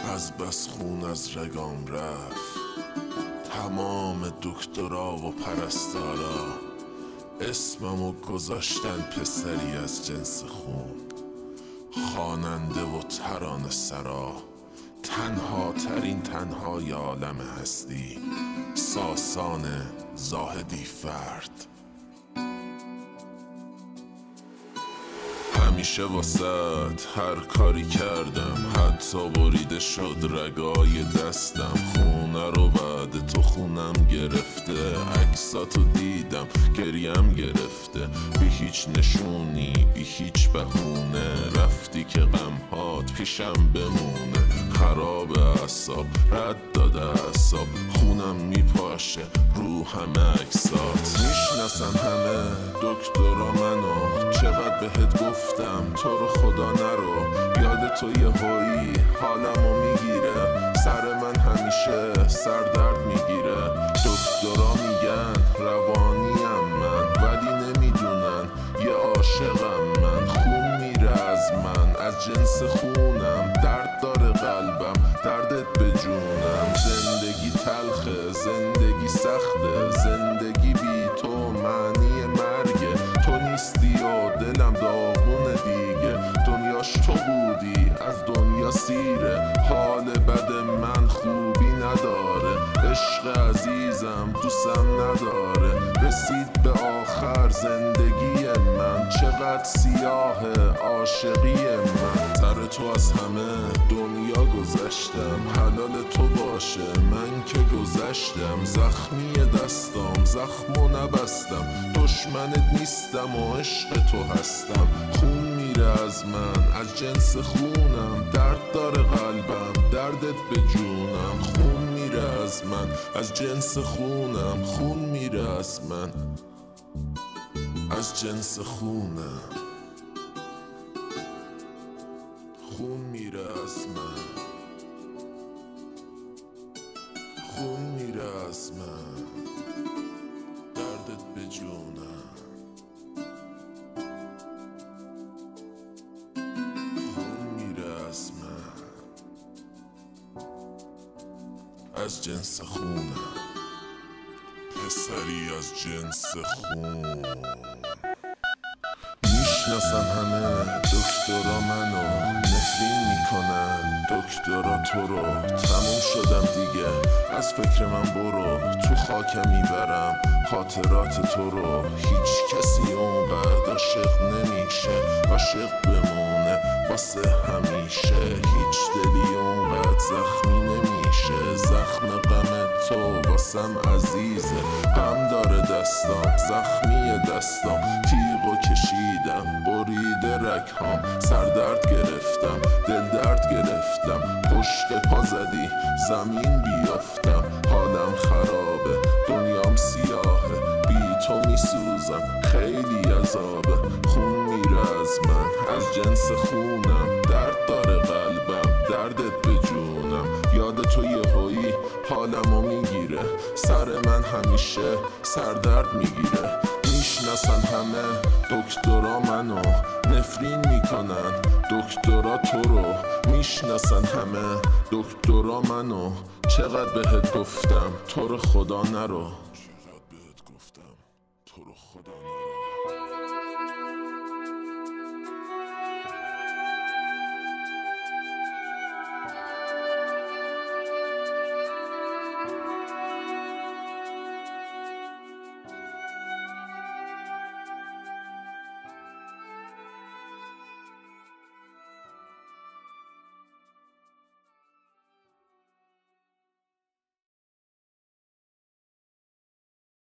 از بس خون از رگام رفت، تمام دکترا و پرستارا اسممو گذاشتن پسری از جنس خون. خواننده و ترانه سرا، تنها ترین تنهای عالم هستی، ساسان زاهدی فرد. همیشه واسد هر کاری کردم، حتی بریده شد رگای دستم. خونه رو بعد تو خونم گرفته، عکساتو دیدم گریم گرفته. بی هیچ نشونی بی هیچ بهونه، رفتی که غمهات پیشم بمونه. خراب اعصاب رد داده اعصاب، خونم میپاشه رو همه عکسات. میشناسن همه دکترا منو، چقدر بهت گفتم تو رو خدا نرو. یاد تو یهویی حالمو میگیره، سر من همیشه سردرد میگیره. دکترا میگن روانیم من، ولی نمیدونن یه عاشقم من. خون میره از من، از جنس خونم. درد داره قلبم، دردت به جونم. زندگی تلخه، زندگی سخته، زندگی بی تو معنی مرگه. تو نیستی و دلم داغونه دیگه، دنیاش تو بودی از دنیا سیره. حال بد من خوبی نداره، عشق عزیزم دوستم نداره. رسید به آخر زندگی من، چقدر سیاه عاشقی من. سر تو از همه دنیا گذشتم، حلال تو باشه من که گذشتم. زخمی دستام زخمو نبستم، دشمنت نیستم و عشق تو هستم. خون میره از من، از جنس خونم. درد داره قلبم، دردت به جونم. خون میره از من، از جنس خونم. خون میره از من، از جنس خونم. خون میره از من، خون میره از من. دردت به جونم. خون میره از من، از جنس خونم. پسری از جنس خون. میشناسن همه دکترا منو، نفرین میکنن دکترا تو رو. تموم شدم دیگه از فکر من برو، تو خاکم میبرم خاطرات تو رو. هیچ کسی اونقدر عاشق نمیشه، عاشق بمونه واسه همیشه. هیچ دلی اونقدر زخمی نمیشه، زخم غم تو واسم عزیزه. غم داره دستام، زخمی دستام. تیغو کشیدم بریده رگهام، سردرد گرفتم دل درد گرفتم. پشت پا زدی زمین بیافتم، حالم خرابه دنیام سیاهه. بی تو میسوزم خیلی عذابه. خون میره از من، از جنس خونم. درد داره قلبم، دردت به جونم. یاد تو یهویی حالمو میگیره، سر من همیشه سردرد میگیره. میشناسن همه دکترا منو، نفرین میکنن دکترا تو رو. میشناسن همه دکترا منو، چقدر بهت گفتم تو رو خدا نرو.